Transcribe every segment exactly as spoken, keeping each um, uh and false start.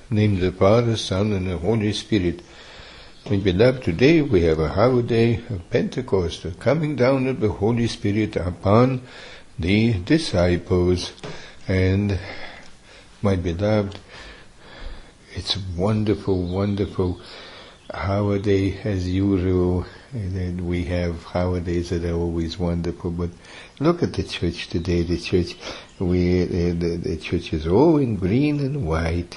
In the name of the Father, Son, and the Holy Spirit. My beloved, today we have a holiday of Pentecost, the coming down of the Holy Spirit upon the disciples. And my beloved, it's a wonderful, wonderful holiday as usual. And we have holidays that are always wonderful, but look at the church today. The church, we, the, the, the church is all in green and white.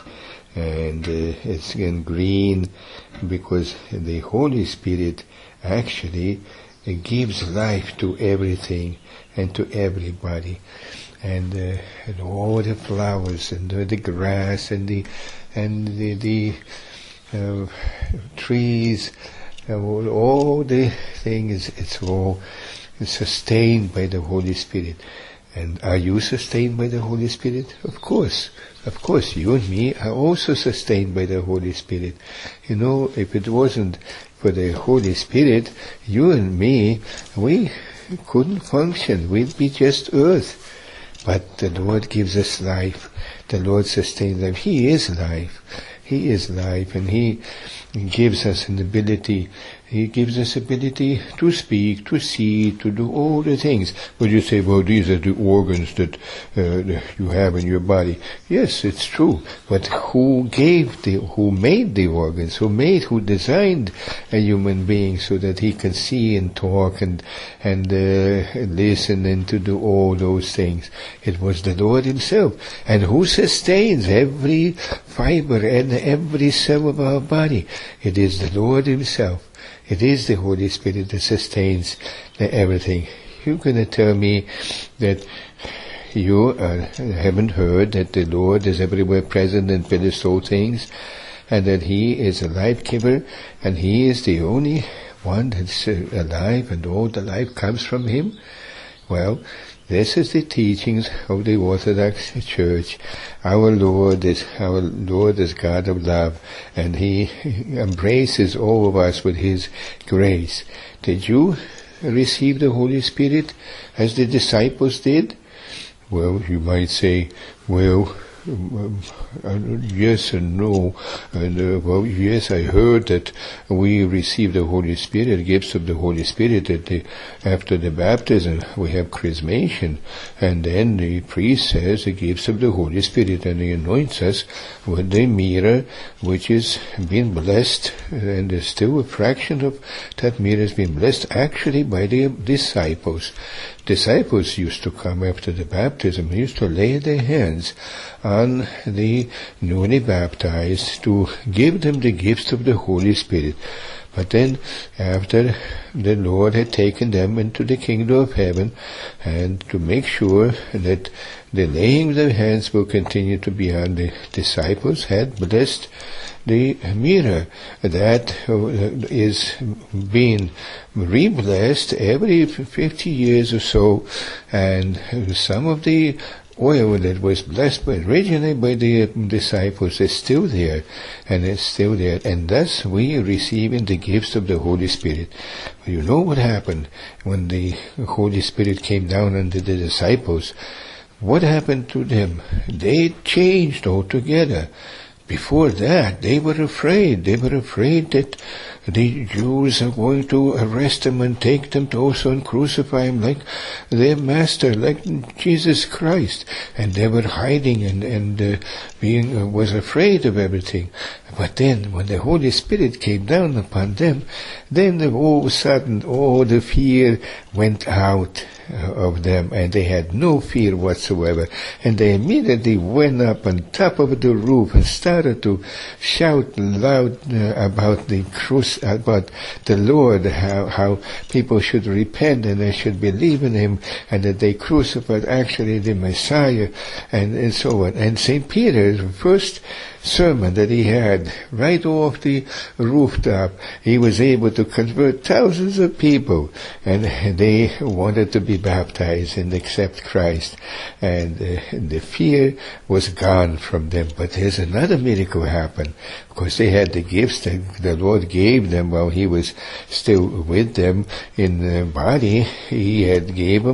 And uh, it's in green because the Holy Spirit actually uh, gives life to everything and to everybody, and, uh, and all the flowers and the, the grass and the and the, the uh, trees, uh, all, all the things. It's all sustained by the Holy Spirit. And are you sustained by the Holy Spirit? Of course. Of course, you and me are also sustained by the Holy Spirit. You know, if it wasn't for the Holy Spirit, you and me, we couldn't function. We'd be just earth. But the Lord gives us life. The Lord sustains life. He is life. He is life, and He gives us an ability. He gives us ability to speak, to see, to do all the things. But you say, well, these are the organs that uh, you have in your body. Yes, it's true. But who gave the, who made the organs? Who made, who designed a human being so that he can see and talk and and uh, listen and to do all those things? It was the Lord Himself. And who sustains every fiber and every cell of our body? It is the Lord Himself. It is the Holy Spirit that sustains everything. You're going to tell me that you uh, haven't heard that the Lord is everywhere present and fills all things, and that He is a life giver, and He is the only one that's uh, alive, and all the life comes from Him? Well, this is the teachings of the Orthodox Church. Our Lord is our Lord is God of love, and He embraces all of us with His grace. Did you receive the Holy Spirit as the disciples did? Well, you might say, well, Um, uh, yes and no. And uh, well, yes, I heard that we receive the Holy Spirit, gifts of the Holy Spirit, that the, after the baptism we have chrismation, and then the priest says the gifts of the Holy Spirit, and He anoints us with the mirror, which is being blessed, and there's still a fraction of that mirror has been blessed actually by the disciples. Disciples used to come after the baptism, used to lay their hands on the newly baptized to give them the gifts of the Holy Spirit. But then, after the Lord had taken them into the kingdom of heaven, and to make sure that the laying of their hands will continue to be on the disciples, had blessed the mirror that is being re-blessed every fifty years or so, and some of the oil that was blessed by, originally by the disciples is still there, and it's still there, and thus we are receiving the gifts of the Holy Spirit. But you know what happened when the Holy Spirit came down on the disciples? What happened to them? They changed altogether. Before that, they were afraid. They were afraid that the Jews are going to arrest them and take them to also and crucify Him like their master, like Jesus Christ. And they were hiding and, and uh, being uh, was afraid of everything. But then, when the Holy Spirit came down upon them, then all of a sudden, all the fear went out of them, and they had no fear whatsoever, and they immediately went up on top of the roof and started to shout loud uh, about the cross, about the Lord, how, how people should repent and they should believe in Him, and that they crucified actually the Messiah, and, and so on. And Saint Peter, the first sermon that he had right off the rooftop, he was able to convert thousands of people, and they wanted to be baptized and accept Christ, and uh, the fear was gone from them. But there's another miracle happened, because they had the gifts that the Lord gave them while He was still with them in the body. He had gave them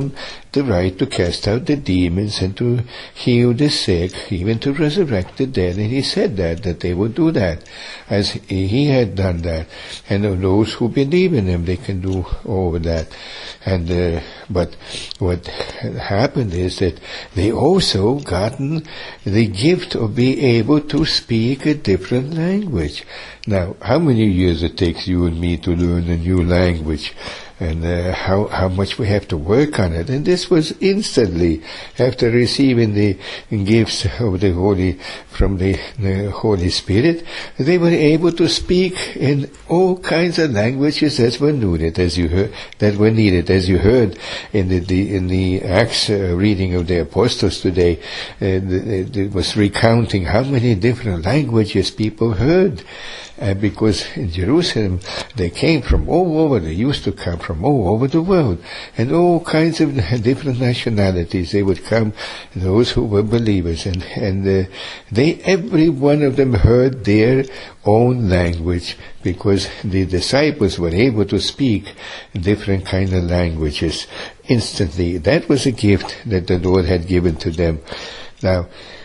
the right to cast out the demons and to heal the sick, even to resurrect the dead. And he said that, that they would do that, as he had done that. And those who believe in him, they can do all of that. And uh, but what happened is that they also gotten the gift of being able to speak a different language. Now, how many years it takes you and me to learn a new language? And uh, how how much we have to work on it. And this was instantly after receiving the gifts of the Holy from the, the Holy Spirit. They were able to speak in all kinds of languages that were needed, as you heard. That were needed, as you heard in the, the in the Acts uh, reading of the Apostles today. Uh, it was recounting how many different languages people heard. Uh, because in Jerusalem, they came from all over, they used to come from all over the world, and all kinds of different nationalities. They would come, those who were believers, and, and uh, they, every one of them heard their own language, because the disciples were able to speak different kind of languages instantly. That was a gift that the Lord had given to them. Now,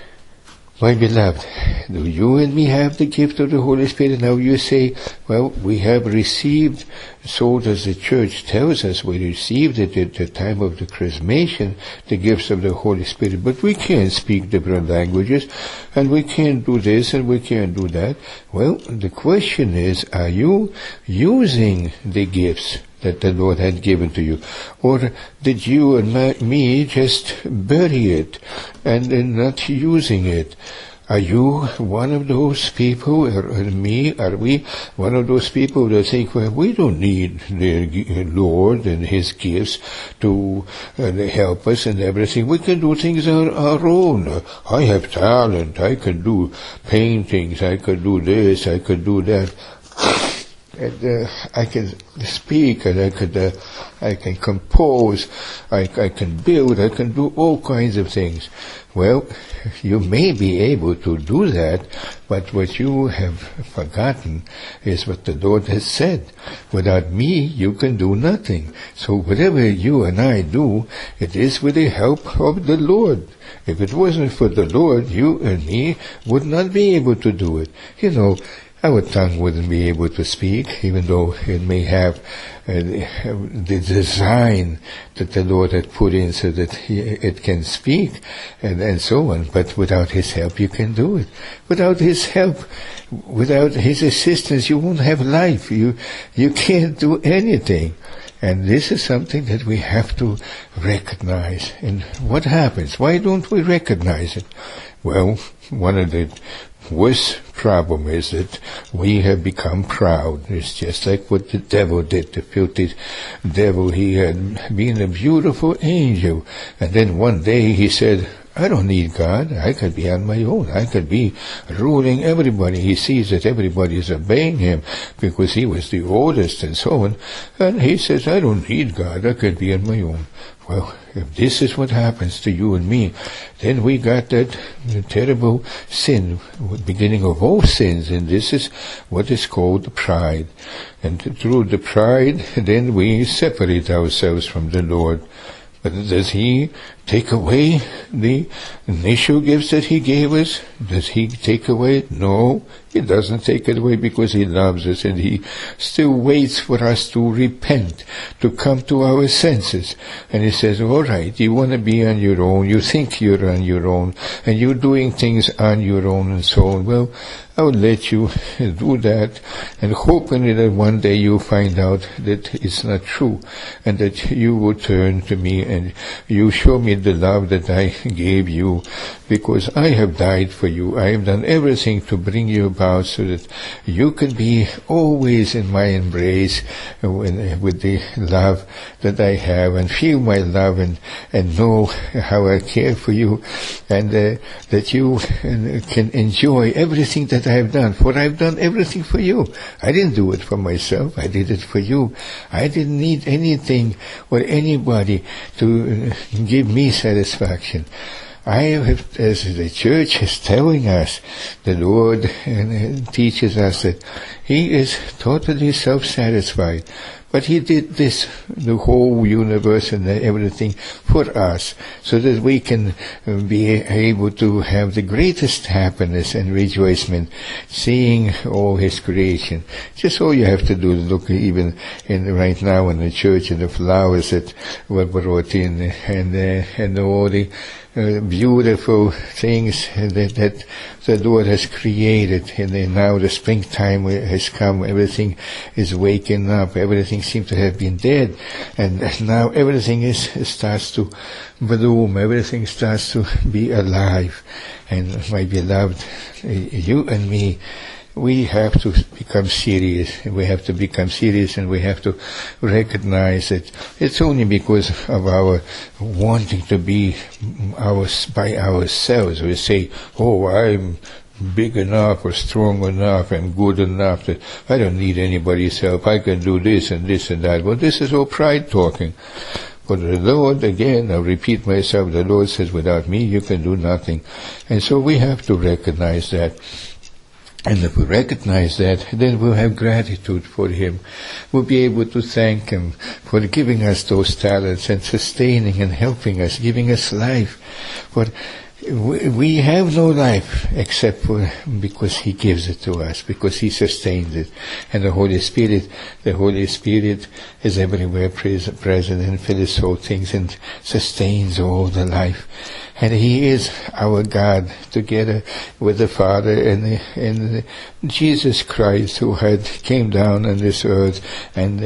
my beloved, do you and me have the gift of the Holy Spirit? Now you say, well, we have received, so does the Church tells us, we received it at the time of the Chrismation, the gifts of the Holy Spirit, but we can't speak different languages, and we can't do this, and we can't do that. Well, the question is, are you using the gifts that the Lord had given to you? Or did you and my, me just bury it and, and not using it? Are you one of those people, or, or me, are we one of those people that think, well, we don't need the Lord and His gifts to uh, help us and everything. We can do things on our own. I have talent. I can do paintings. I can do this. I can do that. And uh, I can speak, and I can uh, I can compose, I, I can build, I can do all kinds of things. Well, you may be able to do that, but what you have forgotten is what the Lord has said. Without me, you can do nothing. So whatever you and I do, it is with the help of the Lord. If it wasn't for the Lord, you and me would not be able to do it. You know, our tongue wouldn't be able to speak, even though it may have uh, the design that the Lord had put in so that he, it can speak, and, and so on. But without His help, you can do it. Without His help, without His assistance, you won't have life. You, you can't do anything. And this is something that we have to recognize. And what happens? Why don't we recognize it? Well, one of the worst problem is that we have become proud. It's just like what the devil did, the filthy devil. He had been a beautiful angel, and then one day he said, I don't need God. I could be on my own. I could be ruling everybody. He sees that everybody is obeying him because he was the oldest and so on. And he says, I don't need God. I could be on my own. Well, if this is what happens to you and me, then we got that terrible sin, beginning of all sins, and this is what is called pride. And through the pride, then we separate ourselves from the Lord. But does He take away the initial gifts that He gave us? Does He take away? No, He doesn't take it away, because He loves us, and He still waits for us to repent, to come to our senses. And He says, all right, you want to be on your own, you think you're on your own, and you're doing things on your own and so on. Well, I will let you do that, and hoping that one day you'll find out that it's not true, and that you will turn to me and you show me the love that I gave you, because I have died for you. I have done everything to bring you about so that you can be always in my embrace with the love that I have, and feel my love, and, and know how I care for you, and uh, that you can enjoy everything that I have done. For I have done everything for you. I didn't do it for myself. I did it for you. I didn't need anything or anybody to give me satisfaction. I have, as the Church is telling us, the Lord teaches us that He is totally self-satisfied. But he did this, the whole universe and everything for us, so that we can be able to have the greatest happiness and rejoicement, seeing all his creation. Just all you have to do is look even in right now in the church and the flowers that were brought in, and uh, and all the Uh, beautiful things that, that the Lord has created, and then now the springtime has come, everything is waking up, everything seems to have been dead, and now everything is starts to bloom, everything starts to be alive. And my beloved, you and me, we have to become serious. We have to become serious, and we have to recognize that it's only because of our wanting to be ours by ourselves. We say, "Oh, I'm big enough or strong enough and good enough that I don't need anybody's help. I can do this and this and that." Well, this is all pride talking. But the Lord, again, I repeat myself, the Lord says, "Without me, you can do nothing." And so we have to recognize that. And if we recognize that, then we'll have gratitude for Him. We'll be able to thank Him for giving us those talents and sustaining and helping us, giving us life. For we have no life except for because He gives it to us, because He sustains it. And the Holy Spirit, the Holy Spirit is everywhere present and fills all things and sustains all the life. And He is our God, together with the Father and, and Jesus Christ, who had came down on this earth and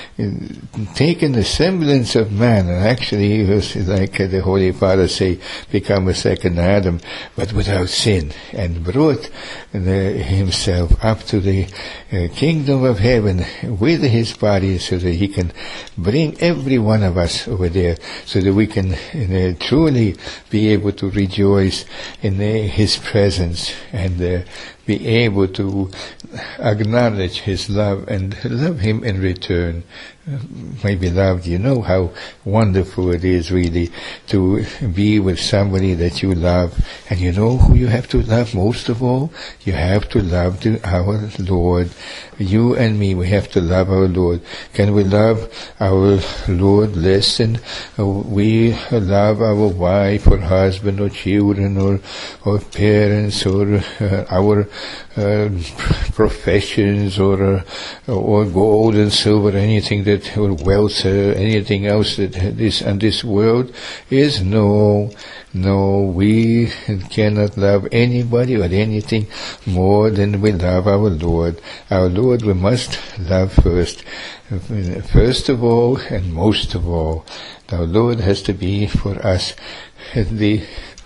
uh, taken the semblance of man, and actually he was, like the Holy Father say, become a second Adam, but without sin, and brought the, himself up to the uh, kingdom of heaven with his body, so that He can bring every one of us over there, so that we can uh, truly be able to rejoice in uh, His presence, and uh, be able to acknowledge His love and love Him in return. My beloved, you know how wonderful it is really to be with somebody that you love. And you know who you have to love most of all? You have to love the, our Lord. You and me, we have to love our Lord. Can we love our Lord less than we love our wife or husband or children or, or parents or uh, our uh, professions or uh, or gold and silver, anything that, or wealth, uh, anything else that is in this world is? No, no, we cannot love anybody or anything more than we love our Lord. Our Lord we must love first. First of all and most of all, our Lord has to be for us the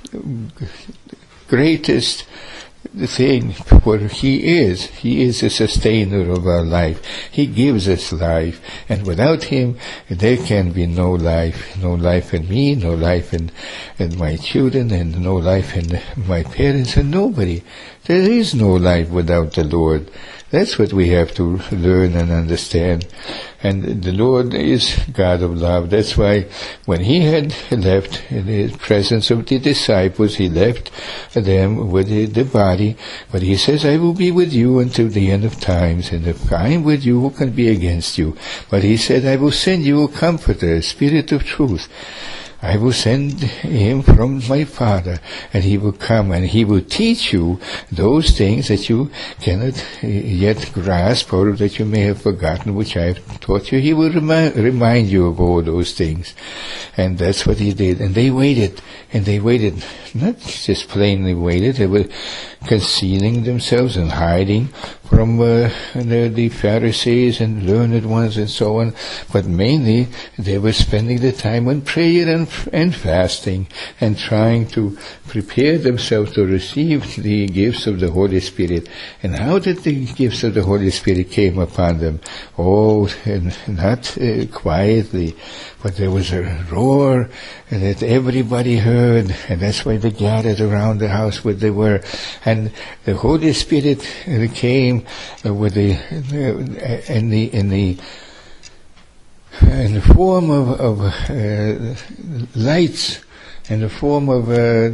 greatest thing, for He is. He is the sustainer of our life. He gives us life, and without Him there can be no life. No life in me, no life in, in my children, and no life in my parents, and nobody. There is no life without the Lord. That's what we have to learn and understand. And the Lord is God of love. That's why when He had left in the presence of the disciples, He left them with the, the body. But He says, "I will be with you until the end of times. And if I am with you, who can be against you?" But He said, "I will send you a Comforter, a Spirit of truth. I will send Him from my Father, and He will come and He will teach you those things that you cannot yet grasp, or that you may have forgotten, which I have taught you. He will remind, remind you of all those things." And that's what He did. And they waited, and they waited, not just plainly waited, they were concealing themselves and hiding from uh, the, the Pharisees and learned ones and so on, but mainly they were spending the time on prayer and, and fasting, and trying to prepare themselves to receive the gifts of the Holy Spirit. And how did the gifts of the Holy Spirit came upon them? Oh, and not uh, quietly, but there was a roar that everybody heard, and that's why they gathered around the house where they were. And the Holy Spirit came with the in the in the in the form of, of uh, lights in the form of, uh,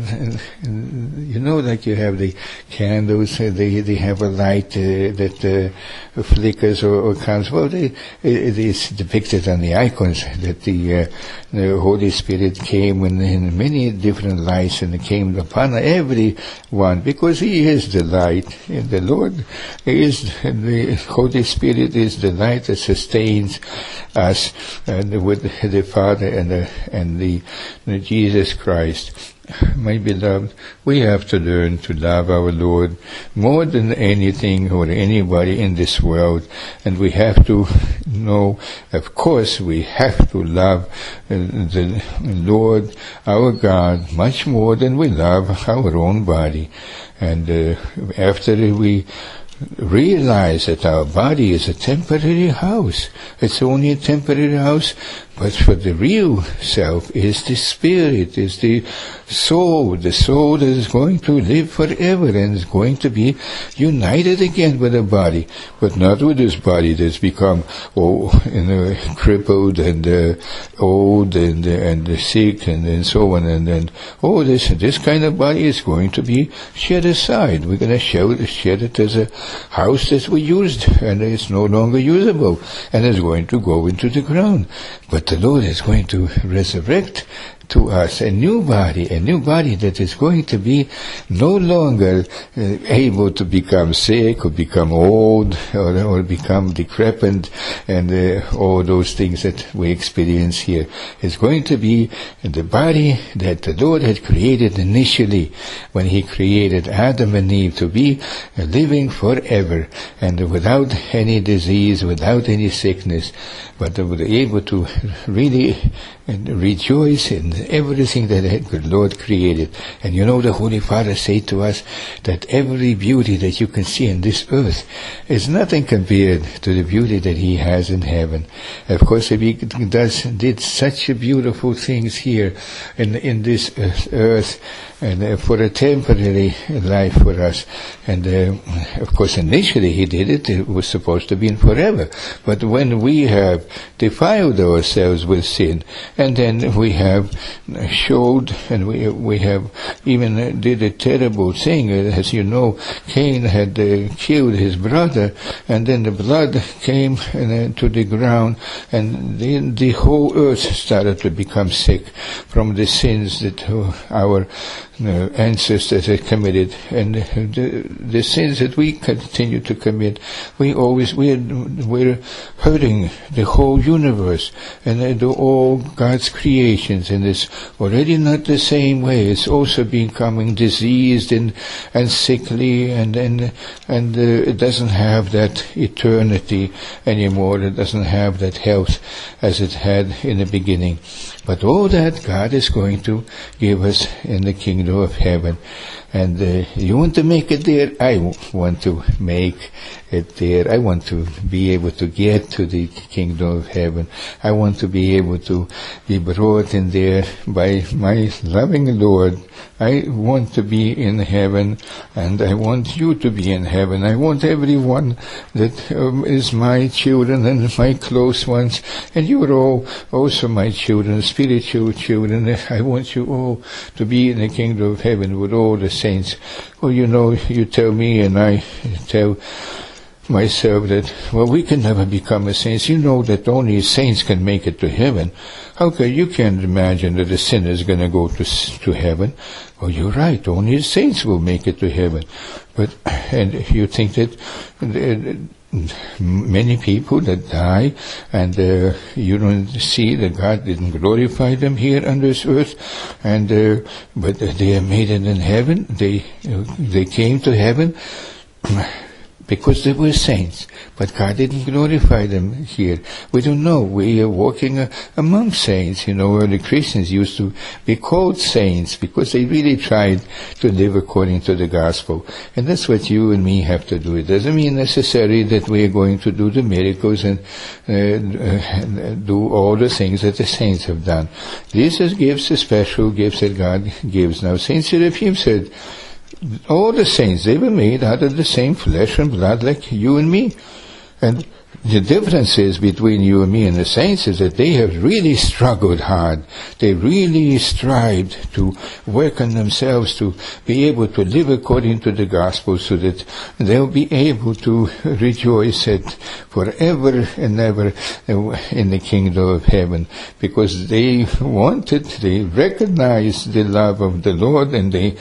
you know, like you have the candles, uh, they they have a light uh, that uh, flickers or, or comes. Well, they, it is depicted on the icons that the, uh, the Holy Spirit came in, in many different lights and came upon everyone, because He is the light. And the Lord is, the Holy Spirit is the light that sustains us, and with the Father and the, and the, the Jesus Christ. My beloved, we have to learn to love our Lord more than anything or anybody in this world, and we have to know, of course, we have to love uh, the Lord, our God, much more than we love our own body. And uh, after we realize that our body is a temporary house, it's only a temporary house, but for the real self is the spirit, is the soul, the soul that is going to live forever and is going to be united again with the body, but not with this body that's become oh, you know, crippled and uh, old and uh, and sick and, and so on, and then oh, this this kind of body is going to be shed aside. We're going to shed, shed it as a house that we used, and it's no longer usable, and it's going to go into the ground. But the Lord is going to resurrect to us a new body, a new body that is going to be no longer uh, able to become sick or become old or, or become decrepit and uh, all those things that we experience here. It's going to be the body that the Lord had created initially when He created Adam and Eve to be living forever and without any disease, without any sickness, but they were able to really rejoice in everything that the Lord created. And you know, the Holy Father said to us that every beauty that you can see in this earth is nothing compared to the beauty that He has in heaven. Of course, He does did such beautiful things here in in this earth, and uh, for a temporary life for us. And uh, of course, initially He did it; it was supposed to be in forever. But when we have defiled ourselves with sin, and then we have showed, and we we have even did a terrible thing. As you know, Cain had uh, killed his brother, and then the blood came uh, to the ground, and then the whole earth started to become sick from the sins that uh, our uh, ancestors had committed, and the, the sins that we continue to commit. We always we're we're hurting the whole universe and uh, the, all God's creations, and it's already not the same way. It's also becoming diseased and and sickly, and and and uh, it doesn't have that eternity anymore. It doesn't have that health as it had in the beginning. But all that God is going to give us in the kingdom of heaven. And uh, you want to make it there? I want to make it there. I want to be able to get to the kingdom of heaven. I want to be able to be brought in there by my loving Lord. I want to be in heaven, and I want you to be in heaven. I want everyone that um, is my children and my close ones, and you are all also my children, spiritual children. I want you all to be in the kingdom of heaven with all the saints. Well, you know, you tell me and I tell myself that, well, we can never become a saint. You know that only saints can make it to heaven. How can you can't imagine that a sinner is going to go to to heaven? Well, you're right. Only saints will make it to heaven. But and you think that uh, many people that die, and uh, you don't see that God didn't glorify them here on this earth, and uh, but they are made it in heaven. They uh, they came to heaven because they were saints, but God didn't glorify them here. We don't know. We are walking uh, among saints. You know, early Christians used to be called saints because they really tried to live according to the gospel. And that's what you and me have to do. It doesn't mean necessarily that we are going to do the miracles and uh, uh, do all the things that the saints have done. Jesus gives the special gifts that God gives. Now, Saint Seraphim said, all the saints, they were made out of the same flesh and blood like you and me. And The difference is between you and me and the saints is that they have really struggled hard. They really strived to work on themselves to be able to live according to the gospel so that they'll be able to rejoice at forever and ever in the kingdom of heaven, because they wanted, they recognized the love of the Lord, and they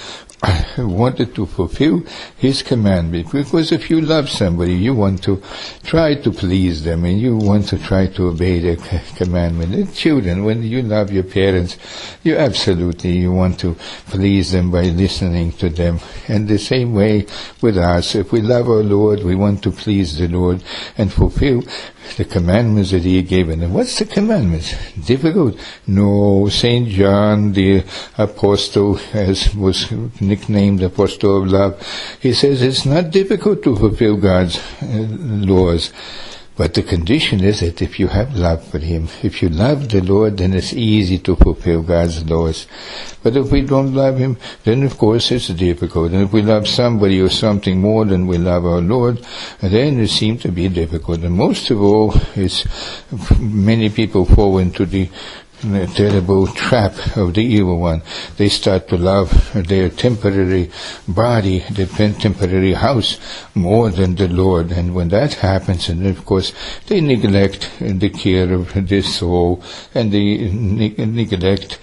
wanted to fulfill His commandment. Because if you love somebody, you want to try to please them, and you want to try to obey their commandment. And children, when you love your parents, you absolutely you want to please them by listening to them. And the same way with us, if we love our Lord, we want to please the Lord and fulfill the commandments that He had given. And what's the commandments? Difficult? No. Saint John, the apostle, as was nicknamed Apostle of Love, he says it's not difficult to fulfill God's uh, laws. But the condition is that if you have love for Him, if you love the Lord, then it's easy to fulfill God's laws. But if we don't love Him, then of course it's difficult. And if we love somebody or something more than we love our Lord, then it seems to be difficult. And most of all, it's many people fall into the the terrible trap of the evil one. They start to love their temporary body, their temporary house, more than the Lord. And when that happens, and of course, they neglect the care of their soul, and they ne- neglect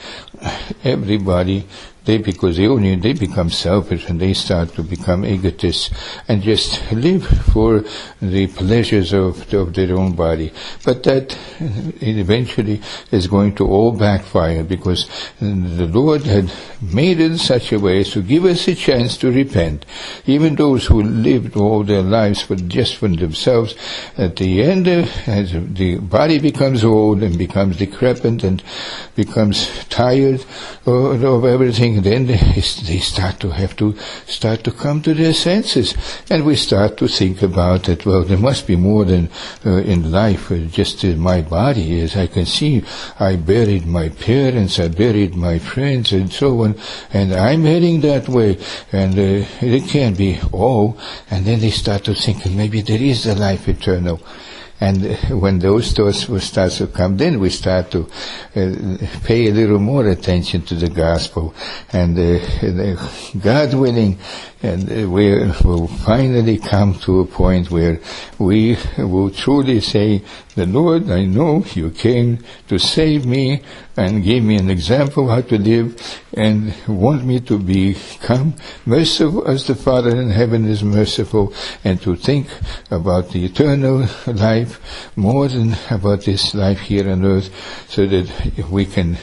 everybody. They, because they only, they become selfish, and they start to become egotists and just live for the pleasures of, of their own body. But that eventually is going to all backfire, because the Lord had made it in such a way to give us a chance to repent. Even those who lived all their lives for just for themselves, at the end, uh, as the body becomes old and becomes decrepit and becomes tired of, of everything, then they, they start to have to start to come to their senses, and we start to think about it. Well, there must be more than uh, in life, uh, just uh, my body. As I can see, I buried my parents, I buried my friends, and so on, and I'm heading that way, and uh, it can't be all. And then they start to think maybe there is a life eternal. And when those thoughts will start to come, then we start to uh, pay a little more attention to the gospel. And uh, God willing, and uh, we will finally come to a point where we will truly say, the Lord, I know you came to save me and gave me an example how to live, and want me to become merciful as the Father in heaven is merciful, and to think about the eternal life more than about this life here on earth, so that we can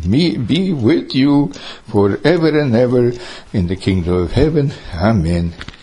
be with you forever and ever in the kingdom of heaven. Amen.